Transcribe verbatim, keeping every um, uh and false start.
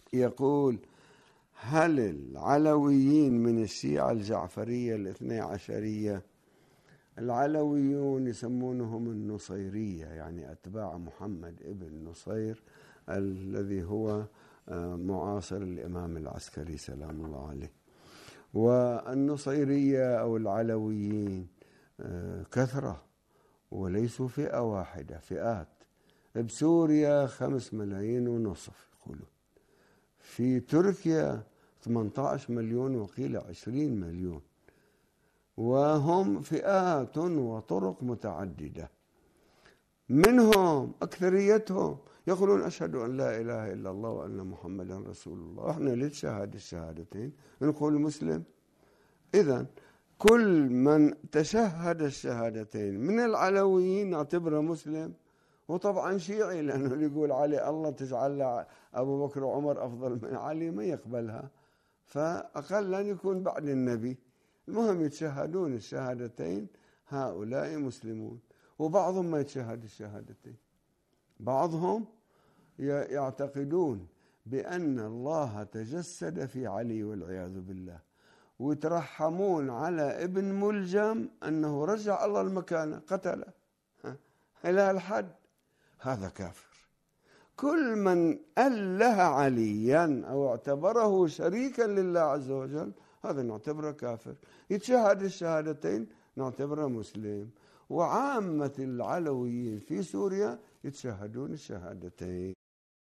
يقول: هل العلويين من الشيعة الجعفرية الاثني عشرية؟ العلويون يسمونهم النصيرية، يعني أتباع محمد ابن نصير الذي هو معاصر الإمام العسكري سلام الله عليه. والنصيرية أو العلويين كثرة وليسوا فئة واحدة، فئات. بسوريا خمس ملايين ونصف يقولون، في تركيا ثمانية عشر مليون وقيل عشرين مليون، وهم فئات وطرق متعددة. منهم أكثريتهم يقولون: أشهد أن لا إله إلا الله وأن محمدا رسول الله. إحنا للشهادة الشهادتين نقول مسلم. إذن كل من تشهد الشهادتين من العلويين نعتبره مسلم، وطبعا شيعي، لأنه يقول علي الله تجعل أبو بكر وعمر أفضل من علي، ما يقبلها، فأقل أن يكون بعد النبي. المهم يتشهدون الشهادتين، هؤلاء مسلمون. وبعضهم ما يتشهد الشهادتين، بعضهم يعتقدون بأن الله تجسد في علي والعياذ بالله، ويترحمون على ابن ملجم أنه رجع الله المكانة قتله إلى الحد. هذا كافر. كل من أله عليا أو اعتبره شريكا لله عز وجل هذا نعتبره كافر. يتشهد الشهادتين نعتبره مسلم. وعامة العلويين في سوريا يتشهدون الشهادتين.